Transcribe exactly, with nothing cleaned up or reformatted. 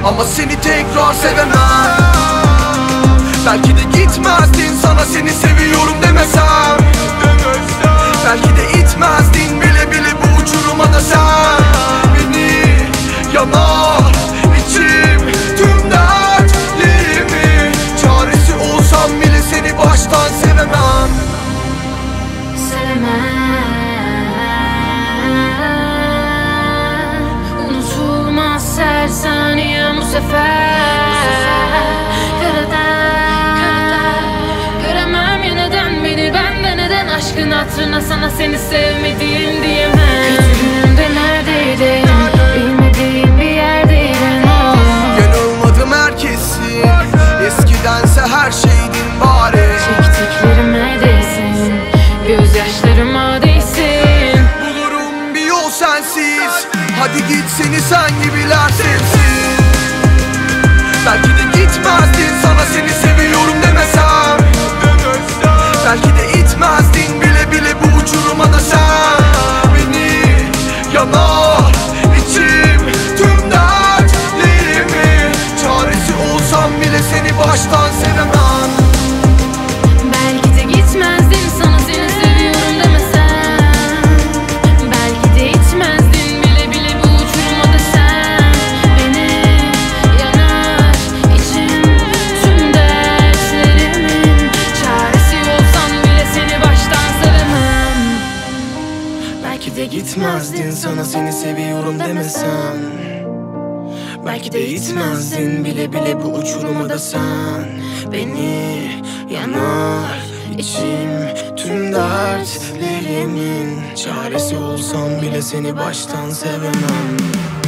ama seni tekrar sevemem. Belki de gitmezdin sana seni seviyorum demesem. Belki de itmezdin bile bile bu uçuruma da sen. Beni yanar içim tüm dertlerimi, çaresi olsam bile seni baştan sevemem. Sevemem. Unutulmaz her saniyem bu sefer. Göremem yeniden beni bende neden, aşkın hatırına sana seni sevmediğim diyemem. Kötü günümde neredeydin, bilmediğim bir yerdeydin. Yanılmadım herkesin, eskidense her şeydin bari. Çektiklerime değsin, gözyaşlarıma değsin. Bulurum bir yol sensiz, hadi git seni sen gibiler sevsin. Belki de gitmezdin sana seni seviyorum demesem. Belki de itmezdin bile bile bu uçuruma da sen. Beni yanar içim tüm dertlerimi, çaresi olsam bile seni baştan sevemem. Belki de gitmezdin sana seni seviyorum demesem. Belki de itmezdin bile bile bu uçuruma da sen. Beni yanar içim tüm dertlerimin, çaresi olsam bile seni baştan sevemem. Belki de gitmezdin sana seni seviyorum demesem. Belki de itmezdin bile bile bu uçuruma da sen. Beni yanar içim tüm dertlerimin, çaresi olsam bile seni baştan sevemem.